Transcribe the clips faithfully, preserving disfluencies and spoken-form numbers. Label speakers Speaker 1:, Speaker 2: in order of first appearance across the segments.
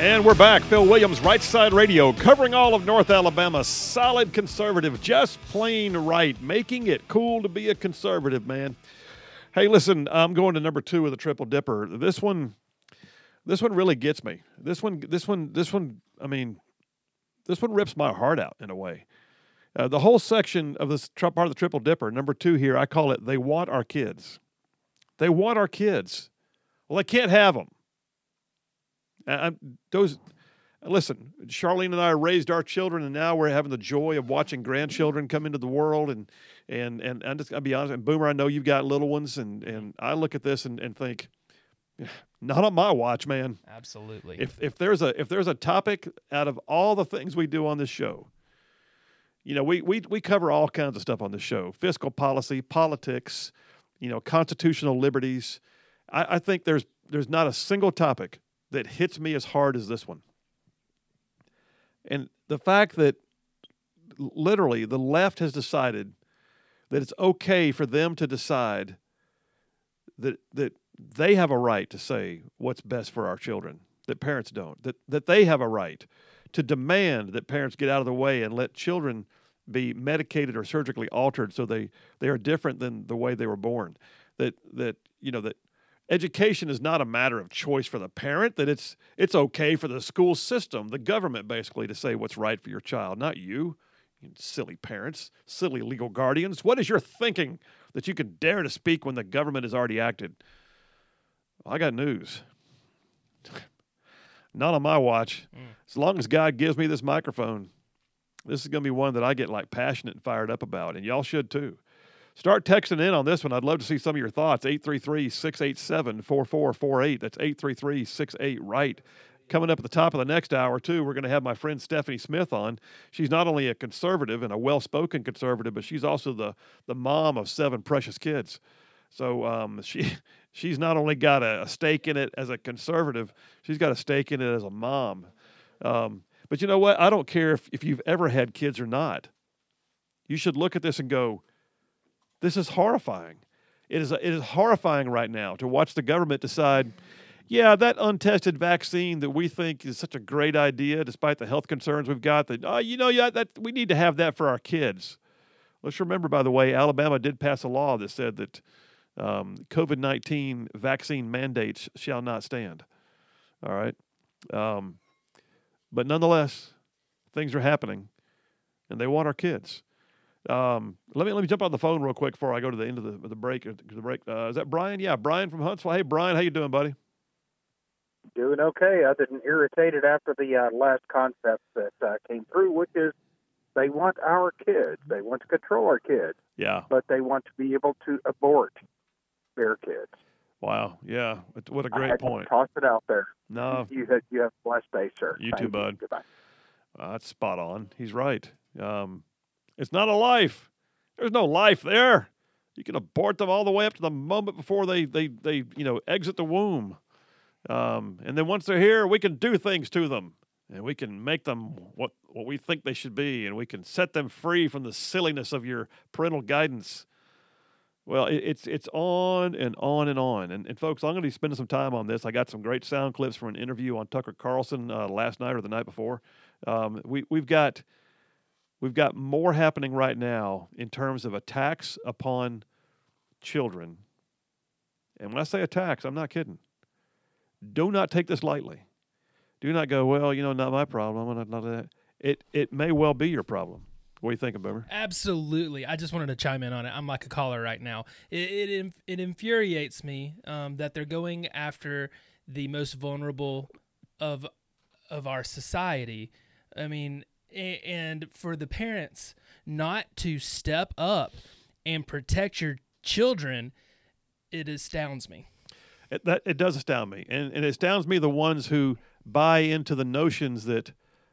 Speaker 1: And we're back. Phil Williams, Right Side Radio, covering all of North Alabama. Solid conservative, just plain right. Making it cool to be a conservative, man. Hey, listen, I'm going to number two with a triple dipper. This one, this one really gets me. This one, this one, this one, I mean, this one rips my heart out in a way. Uh, the whole section of this part of the triple dipper, number two here, I call it, they want our kids. They want our kids. Well, they can't have them. I, those, listen, Charlene and I raised our children, and now we're having the joy of watching grandchildren come into the world. And and and I'm just, I'll be honest, and Boomer, I know you've got little ones, and, and I look at this and, and think, not on my watch, man.
Speaker 2: Absolutely.
Speaker 1: If if there's a if there's a topic out of all the things we do on this show, you know, we we we cover all kinds of stuff on this show: fiscal policy, politics, you know, constitutional liberties. I, I think there's there's not a single topic that hits me as hard as this one. And the fact that literally the left has decided that it's okay for them to decide that that they have a right to say what's best for our children, that parents don't, that, that they have a right to demand that parents get out of the way and let children be medicated or surgically altered so they, they are different than the way they were born, that, that you know, that education is not a matter of choice for the parent, that it's it's okay for the school system, the government basically, to say what's right for your child, not you, you silly parents, silly legal guardians. What is your thinking that you can dare to speak when the government has already acted? Well, I got news. Not on my watch. Mm. As long as God gives me this microphone, this is going to be one that I get like passionate and fired up about, and y'all should too. Start texting in on this one. I'd love to see some of your thoughts. eight three three, six eight seven, four four four eight. That's eight three three, six eight, right. Coming up at the top of the next hour, too, we're going to have my friend Stephanie Smith on. She's not only a conservative and a well-spoken conservative, but she's also the, the mom of seven precious kids. So um, she she's not only got a, a stake in it as a conservative, she's got a stake in it as a mom. Um, but you know what? I don't care if, if you've ever had kids or not. You should look at this and go, this is horrifying. It is it is horrifying right now to watch the government decide, yeah, that untested vaccine that we think is such a great idea, despite the health concerns we've got, that, oh, you know, yeah, that we need to have that for our kids. Let's remember, by the way, Alabama did pass a law that said that um, COVID nineteen vaccine mandates shall not stand. All right? Um, but nonetheless, things are happening, and they want our kids. Um, let me let me jump on the phone real quick before I go to the end of the the break. The break uh, is that Brian? Yeah, Brian from Huntsville. Hey, Brian, how you doing, buddy?
Speaker 3: Doing okay. Other than irritated after the uh, last concept that uh, came through, which is they want our kids. They want to control our kids.
Speaker 1: Yeah.
Speaker 3: But they want to be able to abort their kids.
Speaker 1: Wow. Yeah. What a great
Speaker 3: I
Speaker 1: point.
Speaker 3: Toss it out there.
Speaker 1: No.
Speaker 3: You have you have a blessed day, sir.
Speaker 1: You
Speaker 3: Thank
Speaker 1: too, bud.
Speaker 3: You. Goodbye.
Speaker 1: Uh, that's spot on. He's right. Um, It's not a life. There's no life there. You can abort them all the way up to the moment before they, they, they you know, exit the womb. Um, and then once they're here, we can do things to them. And we can make them what, what we think they should be. And we can set them free from the silliness of your parental guidance. Well, it, it's it's on and on and on. And, and folks, I'm going to be spending some time on this. I got some great sound clips from an interview on Tucker Carlson uh, last night or the night before. Um, we, we've got... We've got more happening right now in terms of attacks upon children. And when I say attacks, I'm not kidding. Do not take this lightly. Do not go, well, you know, not my problem. I'm not, not that. It, it may well be your problem. What do you think, Boomer?
Speaker 2: Absolutely. I just wanted to chime in on it. I'm like a caller right now. It it, it infuriates me um, that they're going after the most vulnerable of of our society. I mean, and for the parents not to step up and protect your children, it astounds me.
Speaker 1: It, that, it does astound me. And, and it astounds me the ones who buy into the notions that,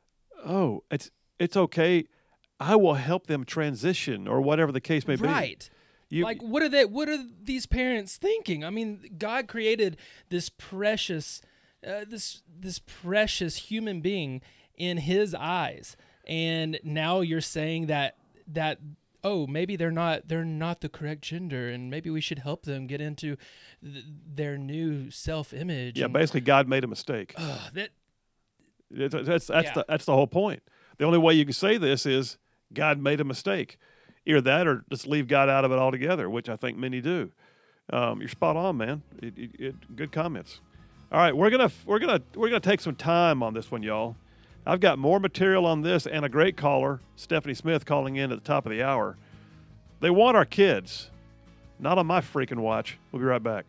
Speaker 1: oh, it's it's okay, I will help them transition or whatever the case may be.
Speaker 2: Right. You, like, what are they? What are these parents thinking? I mean, God created this precious, uh, this this precious human being in His eyes. And now you're saying that that oh maybe they're not they're not the correct gender, and maybe we should help them get into th- their new self-image.
Speaker 1: Yeah,
Speaker 2: and,
Speaker 1: basically God made a mistake.
Speaker 2: Uh, that
Speaker 1: It's, that's that's
Speaker 2: Yeah.
Speaker 1: the that's the whole point. The only way you can say this is God made a mistake. Either that or just leave God out of it altogether, which I think many do. Um, you're spot on, man. It, it, it, good comments. All right, we're gonna we're gonna we're gonna take some time on this one, y'all. I've got more material on this and a great caller, Stephanie Smith, calling in at the top of the hour. They want our kids, not on my freaking watch. We'll be right back.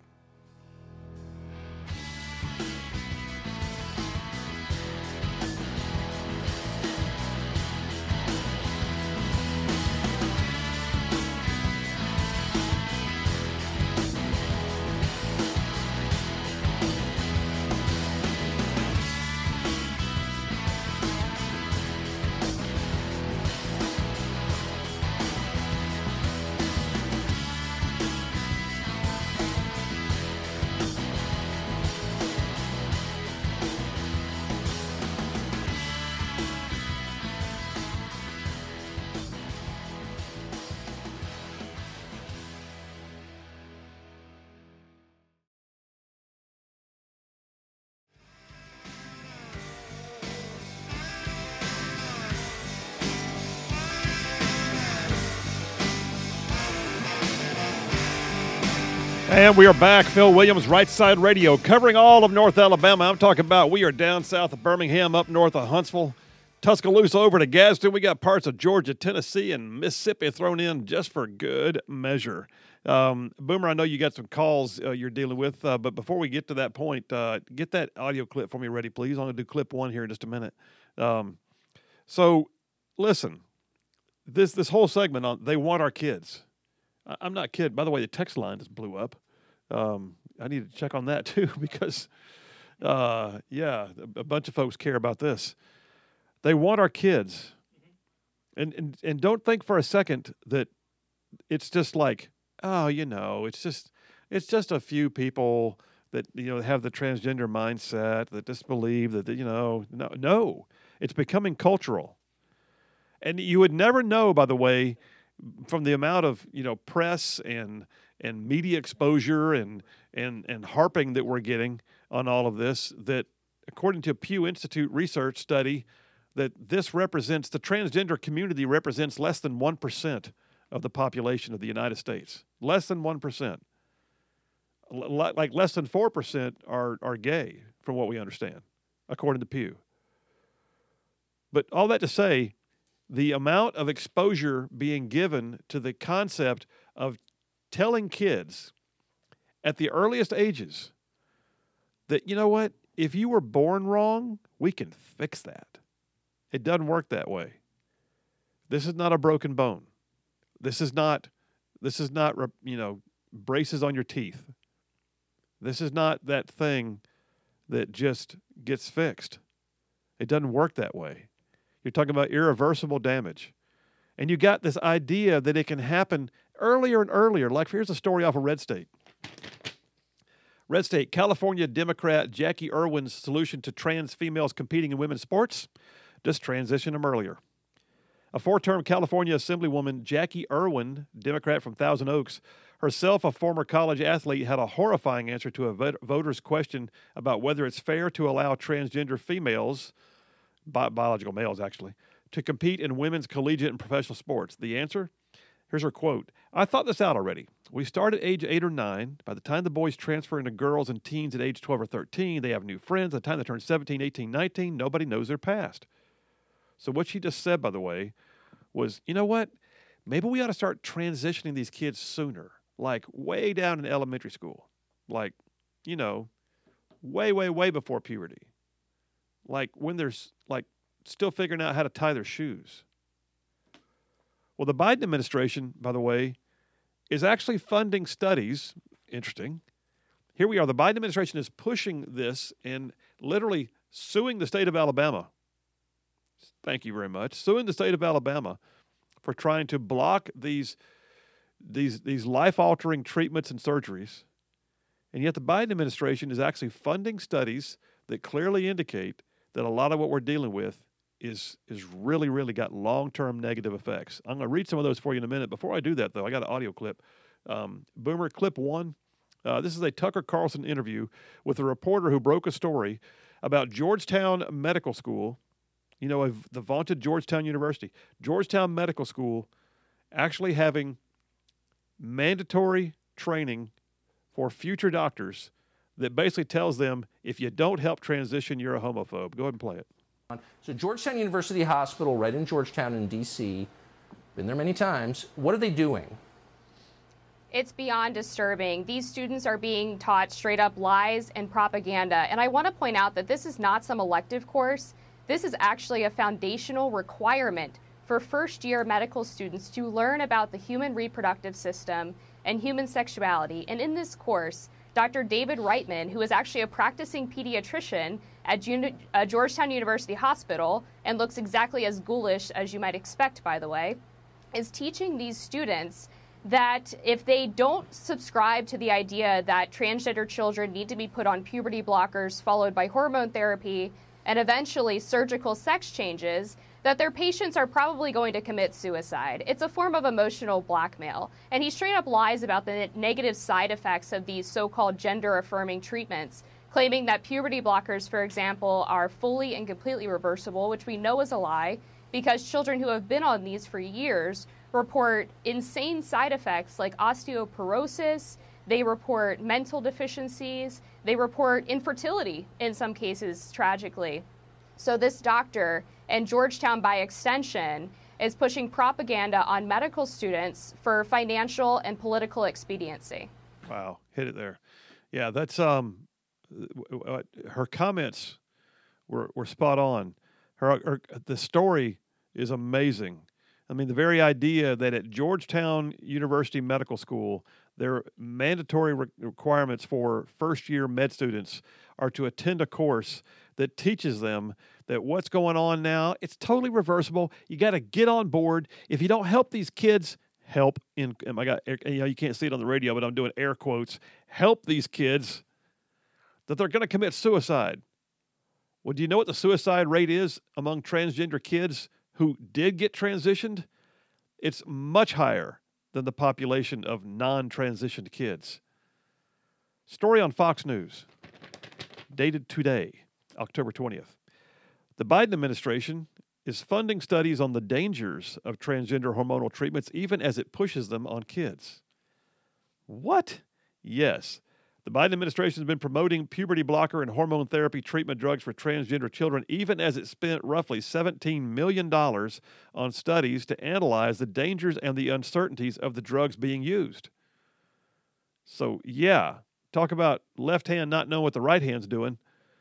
Speaker 1: And we are back. Phil Williams, Right Side Radio, covering all of North Alabama. I'm talking about we are down south of Birmingham, up north of Huntsville, Tuscaloosa over to Gadsden. We got parts of Georgia, Tennessee, and Mississippi thrown in just for good measure. Um, Boomer, I know you got some calls uh, you're dealing with, uh, but before we get to that point, uh, get that audio clip for me ready, please. I'm going to do clip one here in just a minute. Um, so, listen, this this whole segment on they want our kids. I, I'm not kidding. By the way, the text line just blew up. Um, I need to check on that too because, uh, yeah, a, a bunch of folks care about this. They want our kids, and and and don't think for a second that it's just like, oh, you know, it's just it's just a few people that you know have the transgender mindset that just believe that you know no no, it's becoming cultural, and you would never know, by the way, from the amount of you know press and and media exposure and and and harping that we're getting on all of this, that according to a Pew Institute research study, that this represents the transgender community represents less than one percent of the population of the United States. Less than one percent. L- like less than four percent are are gay, from what we understand, according to Pew. But all that to say, the amount of exposure being given to the concept of telling kids at the earliest ages that, you know what, if you were born wrong, we can fix that. It doesn't work that way. This is not a broken bone. This is not, this is not, you know, braces on your teeth. This is not that thing that just gets fixed. It doesn't work that way. You're talking about irreversible damage. And you got this idea that it can happen earlier and earlier. Like, here's a story off of Red State. Red State, California Democrat Jackie Irwin's solution to trans females competing in women's sports: just transition them earlier. A four-term California Assemblywoman, Jackie Irwin, Democrat from Thousand Oaks, herself a former college athlete, had a horrifying answer to a voter's question about whether it's fair to allow transgender females, bi- biological males actually, to compete in women's collegiate and professional sports. The answer? Here's her quote. I thought this out already. We start at age eight or nine. By the time the boys transfer into girls and teens at age twelve or thirteen, they have new friends. By the time they turn seventeen, eighteen, nineteen, nobody knows their past. So what she just said, by the way, was, you know what? Maybe we ought to start transitioning these kids sooner, like way down in elementary school, like, you know, way, way, way before puberty, like when they're like still figuring out how to tie their shoes. Well, the Biden administration, by the way, is actually funding studies. Interesting. Here we are. The Biden administration is pushing this and literally suing the state of Alabama. Thank you very much. Suing the state of Alabama for trying to block these, these, these life-altering treatments and surgeries. And yet the Biden administration is actually funding studies that clearly indicate that a lot of what we're dealing with is is really, really got long-term negative effects. I'm going to read some of those for you in a minute. Before I do that, though, I got an audio clip. Um, Boomer, clip one. Uh, this is a Tucker Carlson interview with a reporter who broke a story about Georgetown Medical School, you know, of the vaunted Georgetown University, Georgetown Medical School actually having mandatory training for future doctors that basically tells them if you don't help transition, you're a homophobe. Go ahead and play it.
Speaker 4: So Georgetown University Hospital, right in Georgetown in D C, been there many times. What are they doing?
Speaker 5: It's beyond disturbing. These students are being taught straight up lies and propaganda. And I want to point out that this is not some elective course. This is actually a foundational requirement for first-year medical students to learn about the human reproductive system and human sexuality. And in this course, Doctor David Reitman, who is actually a practicing pediatrician at Jun- uh, Georgetown University Hospital and looks exactly as ghoulish as you might expect, by the way, is teaching these students that if they don't subscribe to the idea that transgender children need to be put on puberty blockers followed by hormone therapy and eventually surgical sex changes, that their patients are probably going to commit suicide. It's a form of emotional blackmail. And he straight up lies about the negative side effects of these so-called gender-affirming treatments, claiming that puberty blockers, for example, are fully and completely reversible, which we know is a lie, because children who have been on these for years report insane side effects like osteoporosis, they report mental deficiencies, they report infertility in some cases, tragically. So this doctor, and Georgetown by extension, is pushing propaganda on medical students for financial and political expediency.
Speaker 1: Wow, hit it there. Yeah, that's um, her comments were, were spot on. Her, her the story is amazing. I mean, the very idea that at Georgetown University Medical School, their mandatory re- requirements for first-year med students are to attend a course that teaches them that what's going on now, it's totally reversible. You got to get on board. If you don't help these kids, help in, and I got, you know, you can't see it on the radio, but I'm doing air quotes, help these kids, that they're going to commit suicide. Well, do you know what the suicide rate is among transgender kids who did get transitioned? It's much higher than the population of non-transitioned kids. Story on Fox News, dated today, October twentieth. The Biden administration is funding studies on the dangers of transgender hormonal treatments even as it pushes them on kids. What? Yes. The Biden administration has been promoting puberty blocker and hormone therapy treatment drugs for transgender children, even as it spent roughly seventeen million dollars on studies to analyze the dangers and the uncertainties of the drugs being used. So, yeah, talk about left hand not knowing what the right hand's doing.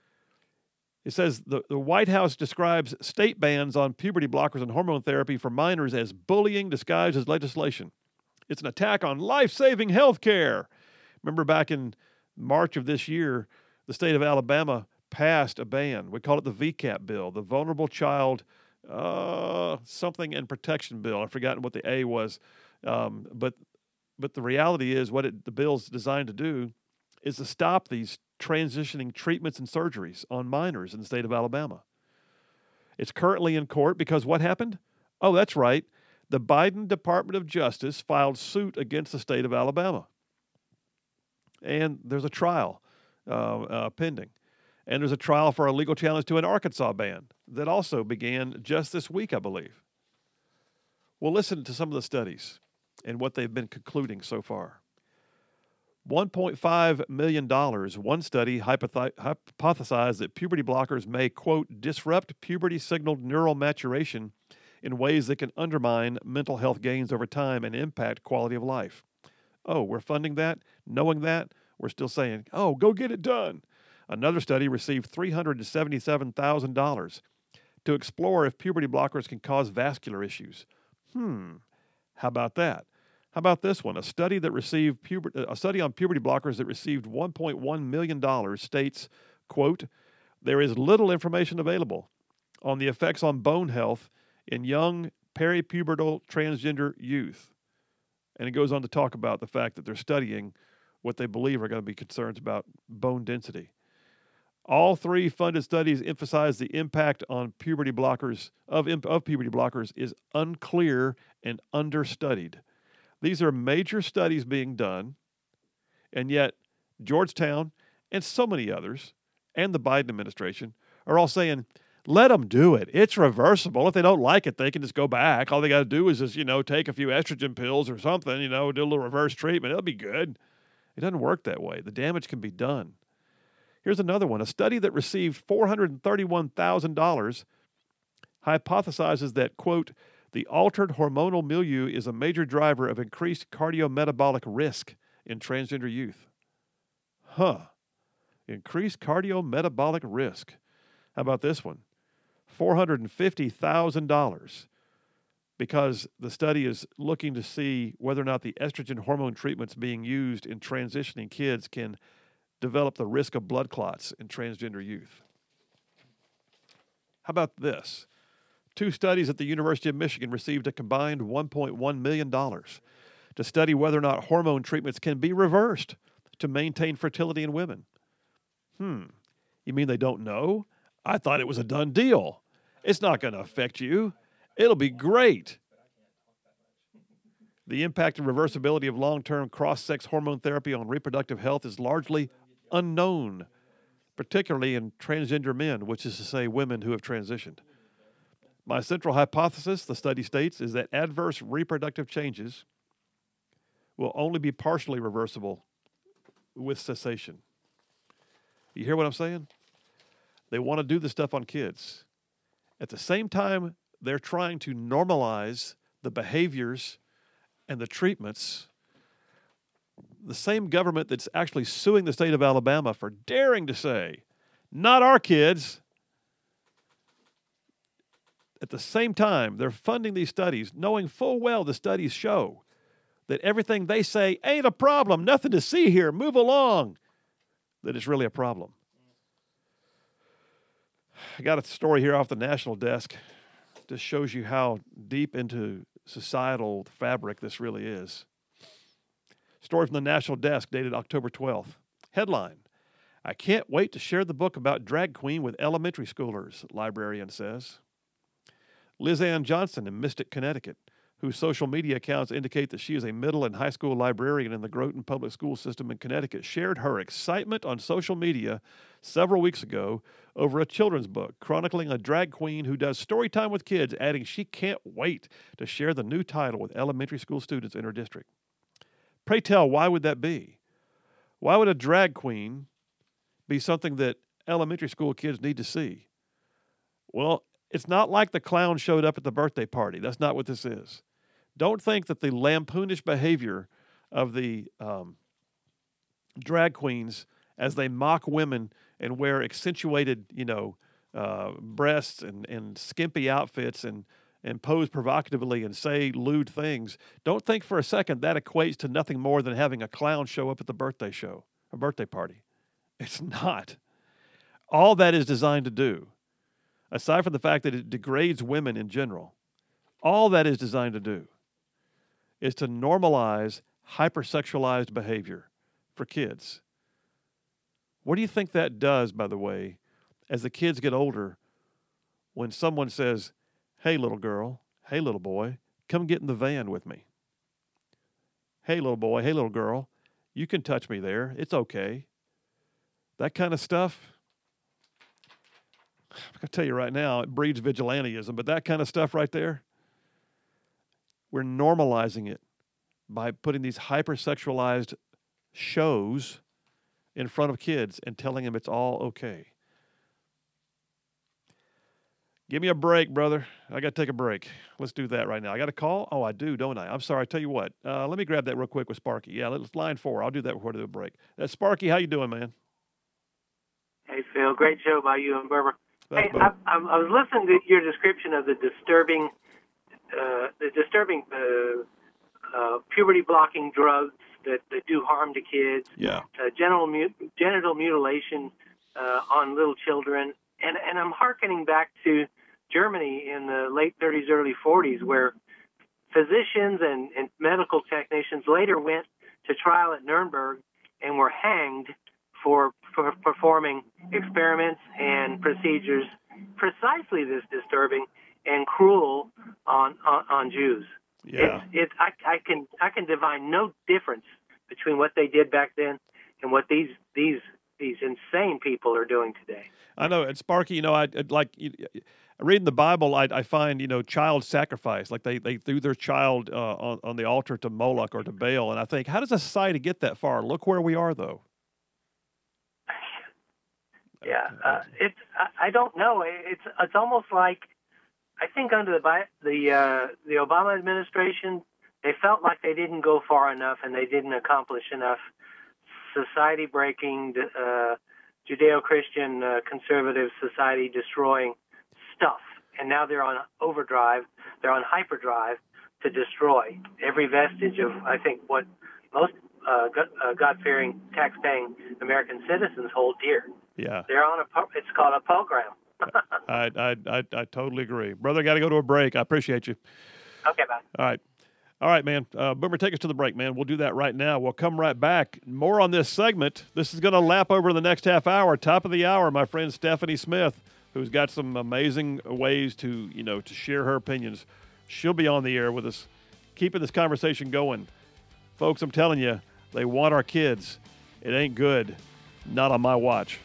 Speaker 1: It says the, the White House describes state bans on puberty blockers and hormone therapy for minors as bullying disguised as legislation. It's an attack on life-saving health care. Remember back in March of this year, the state of Alabama passed a ban. We call it the V CAP bill, the Vulnerable Child uh, something and Protection Bill. I've forgotten what the A was. Um, but but the reality is what it, the bill's designed to do is to stop these transitioning treatments and surgeries on minors in the state of Alabama. It's currently in court because what happened? Oh, that's right. The Biden Department of Justice filed suit against the state of Alabama. And there's a trial uh, uh, pending. And there's a trial for a legal challenge to an Arkansas ban that also began just this week, I believe. We'll listen to some of the studies and what they've been concluding so far. one point five million dollars. One study hypothi- hypothesized that puberty blockers may, quote, disrupt puberty-signaled neural maturation in ways that can undermine mental health gains over time and impact quality of life. Oh, we're funding that? Knowing that, we're still saying, oh, go get it done. Another study received three hundred seventy-seven thousand dollars to explore if puberty blockers can cause vascular issues. Hmm, how about that? How about this one? A study that received puber- a study on puberty blockers that received one point one million dollars states, quote, there is little information available on the effects on bone health in young peripubertal transgender youth. And it goes on to talk about the fact that they're studying what they believe are going to be concerns about bone density. All three funded studies emphasize the impact on puberty blockers of, of puberty blockers is unclear and understudied. These are major studies being done, and yet Georgetown and so many others and the Biden administration are all saying, let them do it. It's reversible. If they don't like it, they can just go back. All they got to do is just, you know, take a few estrogen pills or something, you know, do a little reverse treatment. It'll be good. It doesn't work that way. The damage can be done. Here's another one. A study that received four hundred thirty-one thousand dollars hypothesizes that, quote, the altered hormonal milieu is a major driver of increased cardiometabolic risk in transgender youth. Huh. Increased cardiometabolic risk. How about this one? four hundred fifty thousand dollars, because the study is looking to see whether or not the estrogen hormone treatments being used in transitioning kids can develop the risk of blood clots in transgender youth. How about this? Two studies at the University of Michigan received a combined one point one million dollars to study whether or not hormone treatments can be reversed to maintain fertility in women. Hmm. You mean they don't know? I thought it was a done deal. It's not going to affect you. It'll be great. The impact and reversibility of long-term cross-sex hormone therapy on reproductive health is largely unknown, particularly in transgender men, which is to say women who have transitioned. My central hypothesis, the study states, is that adverse reproductive changes will only be partially reversible with cessation. You hear what I'm saying? They want to do this stuff on kids. At the same time, they're trying to normalize the behaviors and the treatments. The same government that's actually suing the state of Alabama for daring to say, not our kids. At the same time, they're funding these studies, knowing full well the studies show that everything they say ain't a problem, nothing to see here, move along, that it's really a problem. I got a story here off the national desk. Just shows you how deep into societal fabric this really is. Story from the national desk dated October twelfth. Headline, I can't wait to share the book about drag queen with elementary schoolers, librarian says. Liz Ann Johnson in Mystic, Connecticut, whose social media accounts indicate that she is a middle and high school librarian in the Groton Public School System in Connecticut, shared her excitement on social media several weeks ago over a children's book chronicling a drag queen who does story time with kids, adding she can't wait to share the new title with elementary school students in her district. Pray tell, why would that be? Why would a drag queen be something that elementary school kids need to see? Well, it's not like the clown showed up at the birthday party. That's not what this is. Don't think that the lampoonish behavior of the um, drag queens as they mock women and wear accentuated, you know, uh, breasts and, and skimpy outfits and, and pose provocatively and say lewd things, don't think for a second that equates to nothing more than having a clown show up at the birthday show, a birthday party. It's not. All that is designed to do, aside from the fact that it degrades women in general, all that is designed to do is to normalize hypersexualized behavior for kids. What do you think that does, by the way, as the kids get older, when someone says, hey, little girl, hey, little boy, come get in the van with me. Hey, little boy, hey, little girl, you can touch me there. It's okay. That kind of stuff, I'm going to tell you right now, it breeds vigilantism, but that kind of stuff right there, we're normalizing it by putting these hypersexualized shows in front of kids and telling them it's all okay. Give me a break, brother. I got to take a break. Let's do that right now. I got a call? Oh, I do, don't I? I'm sorry. I tell you what. Uh, let me grab that real quick with Sparky. Yeah, let's line four. I'll do that before I do a break. Uh, Sparky, how you doing, man?
Speaker 6: Hey, Phil. Great show by you and Berber.
Speaker 1: Thanks,
Speaker 6: hey, I, I, I was listening to your description of the disturbing, uh, the disturbing uh, uh, puberty-blocking drugs that, that do harm to kids.
Speaker 1: Yeah.
Speaker 6: Uh, genital, mut- genital mutilation uh, on little children. And, and I'm hearkening back to Germany in the late thirties, early forties, where physicians and, and medical technicians later went to trial at Nuremberg and were hanged for, for performing experiments and procedures precisely this disturbing and cruel on on, on Jews.
Speaker 1: Yeah.
Speaker 6: It's, it's, I, I can I can divine no difference between what they did back then and what these these these insane people are doing today.
Speaker 1: I know, and Sparky, you know, I I'd like you- reading the Bible. I, I find, you know, child sacrifice, like they, they threw their child uh, on on the altar to Moloch or to Baal, and I think, how does a society get that far? Look where we are, though.
Speaker 6: Yeah, uh, it's I, I don't know. It's it's almost like I think under the Bi- the uh, the Obama administration, they felt like they didn't go far enough and they didn't accomplish enough society-breaking, uh, Judeo-Christian, uh, conservative society-destroying stuff. And now they're on overdrive, they're on hyperdrive to destroy every vestige of, I think, what most uh, uh, God-fearing, tax-paying American citizens hold dear.
Speaker 1: Yeah.
Speaker 6: They're on a, po- it's called a program.
Speaker 1: I, I, I, I totally agree. Brother, I got to go to a break. I appreciate you.
Speaker 6: Okay, bye.
Speaker 1: All right. All right, man. Uh, Boomer, take us to the break, man. We'll do that right now. We'll come right back. More on this segment. This is going to lap over the next half hour. Top of the hour, my friend Stephanie Smith, who's got some amazing ways to, you know, to share her opinions. She'll be on the air with us, keeping this conversation going. Folks, I'm telling you, they want our kids. It ain't good. Not on my watch.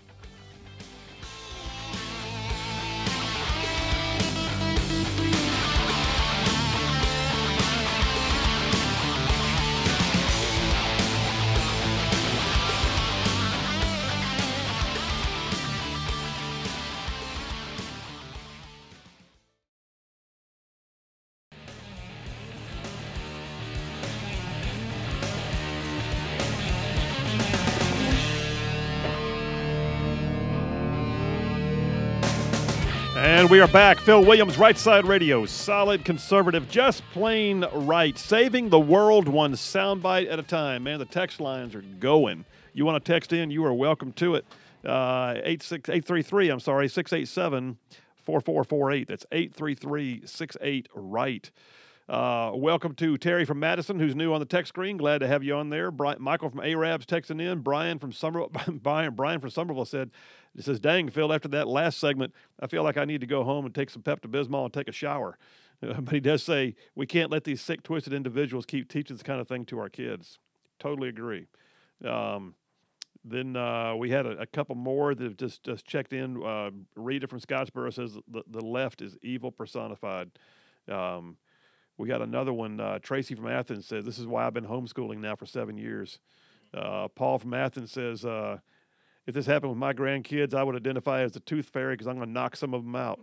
Speaker 1: And we are back. Phil Williams, Right Side Radio. Solid conservative, just plain right. Saving the world one soundbite at a time. Man, the text lines are going. You want to text in, you are welcome to it. Uh, eight three three, I'm sorry, six eight seven, four four four eight. That's eight three three, six eight, right. Uh, welcome to Terry from Madison, who's new on the text screen. Glad to have you on there. Brian, Michael from Arabs texting in. Brian from Somerville, Brian, Brian from Somerville said, "It says, dang, Phil, after that last segment, I feel like I need to go home and take some Pepto-Bismol and take a shower." Uh, but he does say, we can't let these sick, twisted individuals keep teaching this kind of thing to our kids. Totally agree. Um, then uh, we had a, a couple more that have just, just checked in. Uh, Rita from Scottsboro says the, the left is evil personified. Um, we got another one. Uh, Tracy from Athens says, this is why I've been homeschooling now for seven years. Uh, Paul from Athens says, uh, if this happened with my grandkids, I would identify as the tooth fairy because I'm going to knock some of them out.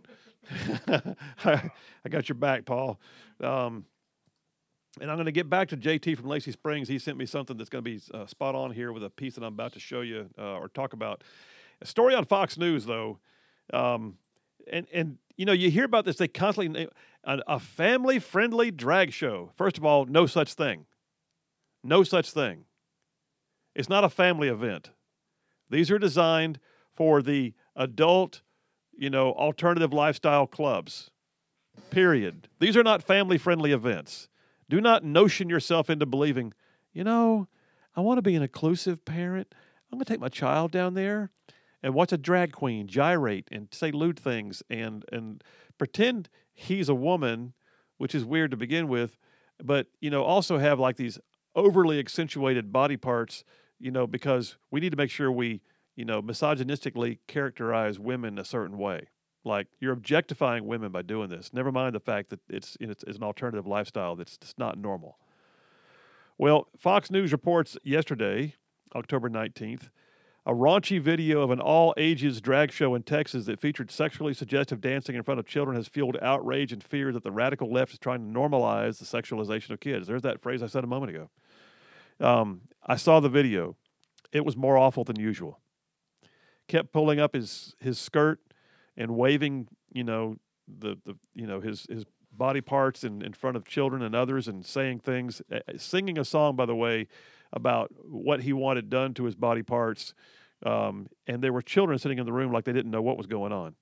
Speaker 1: I got your back, Paul. Um, and I'm going to get back to J T from Lacey Springs. He sent me something that's going to be uh, spot on here with a piece that I'm about to show you uh, or talk about. A story on Fox News, though. Um, and, and, you know, you hear about this. They constantly a, a family-friendly drag show. First of all, no such thing. No such thing. It's not a family event. These are designed for the adult, you know, alternative lifestyle clubs, period. These are not family-friendly events. Do not notion yourself into believing, you know, I want to be an inclusive parent. I'm going to take my child down there and watch a drag queen gyrate and say lewd things and, and pretend he's a woman, which is weird to begin with, but, you know, also have like these overly accentuated body parts, you know, because we need to make sure we, you know, misogynistically characterize women a certain way. Like, you're objectifying women by doing this. Never mind the fact that it's, it's, it's an alternative lifestyle that's just not normal. Well, Fox News reports yesterday, October nineteenth, a raunchy video of an all-ages drag show in Texas that featured sexually suggestive dancing in front of children has fueled outrage and fear that the radical left is trying to normalize the sexualization of kids. There's that phrase I said a moment ago. Um, I saw the video. It was more awful than usual. Kept pulling up his, his skirt and waving, you know, the, the you know his his body parts in, in front of children and others and saying things, uh, singing a song, by the way, about what he wanted done to his body parts. Um, and there were children sitting in the room like they didn't know what was going on.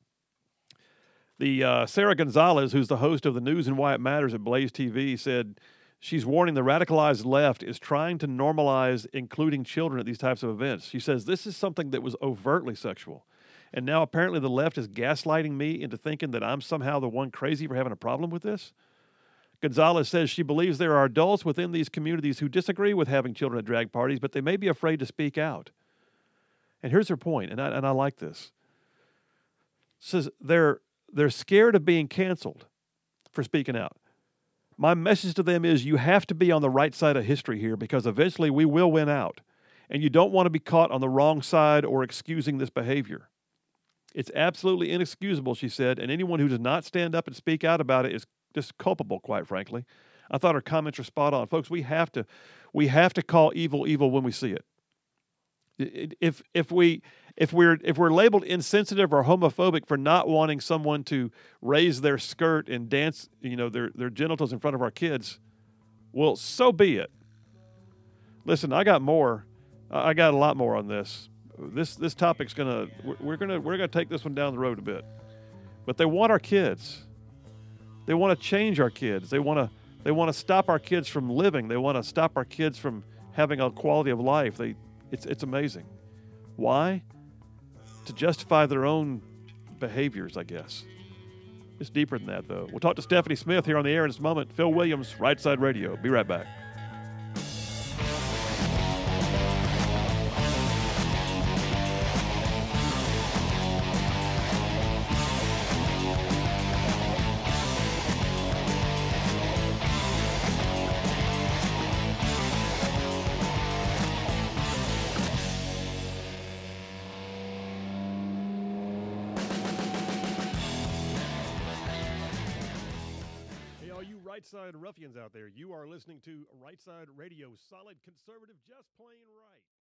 Speaker 1: The uh, Sarah Gonzalez, who's the host of the News and Why It Matters at Blaze T V, said she's warning the radicalized left is trying to normalize including children at these types of events. She says this is something that was overtly sexual. And now apparently the left is gaslighting me into thinking that I'm somehow the one crazy for having a problem with this. Gonzalez says she believes there are adults within these communities who disagree with having children at drag parties, but they may be afraid to speak out. And here's her point, and I, and I like this. Says they're they're scared of being canceled for speaking out. My message to them is you have to be on the right side of history here because eventually we will win out. And you don't want to be caught on the wrong side or excusing this behavior. It's absolutely inexcusable, she said, and anyone who does not stand up and speak out about it is just culpable, quite frankly. I thought her comments are spot on. Folks, we have to we have to call evil evil when we see it. If if we if we're if we're labeled insensitive or homophobic for not wanting someone to raise their skirt and dance, you know, their their genitals in front of our kids, well, so be it. Listen, I got more. I got a lot more on this. This this topic's gonna we're gonna we're gonna take this one down the road a bit. But they want our kids. They want to change our kids. They want to they want to stop our kids from living. They want to stop our kids from having a quality of life. They It's it's amazing. Why? To justify their own behaviors, I guess. It's deeper than that, though. We'll talk to Stephanie Smith here on the air in just a moment. Phil Williams, Right Side Radio. Be right back. Right Side ruffians out there, you are listening to Right Side Radio, solid conservative, just plain right.